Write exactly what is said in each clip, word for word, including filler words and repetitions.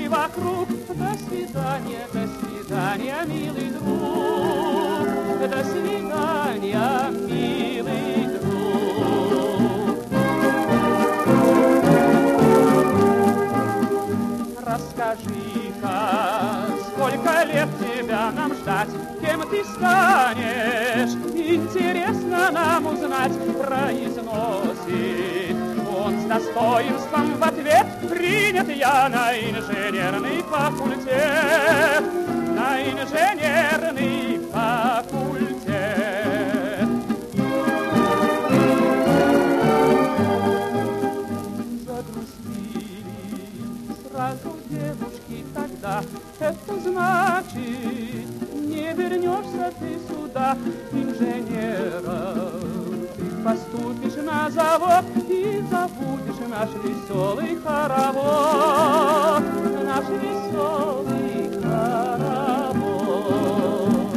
и вокруг. До свидания, до свидания, милый друг. До свидания, милый друг. Расскажи-ка, сколько лет тебя нам ждать, кем ты станешь, интересно нам узнать. Произносит он с достоинством в ответ: принят я на инженерный факультет, на инженерный факультет. Загрустили сразу девушки тогда, это значит, не вернешься ты сюда, инженером. Ты поступишь на завод и забудешь наш веселый хоровод, наш веселый хоровод.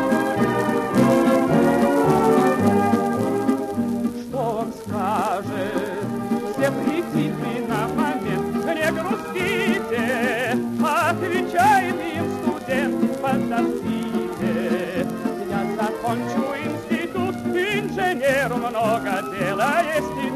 Что он скажет? Все прикиньте на момент, не грустите, отвечает им студент: подождите, я закончу институт, инженеру много дела есть.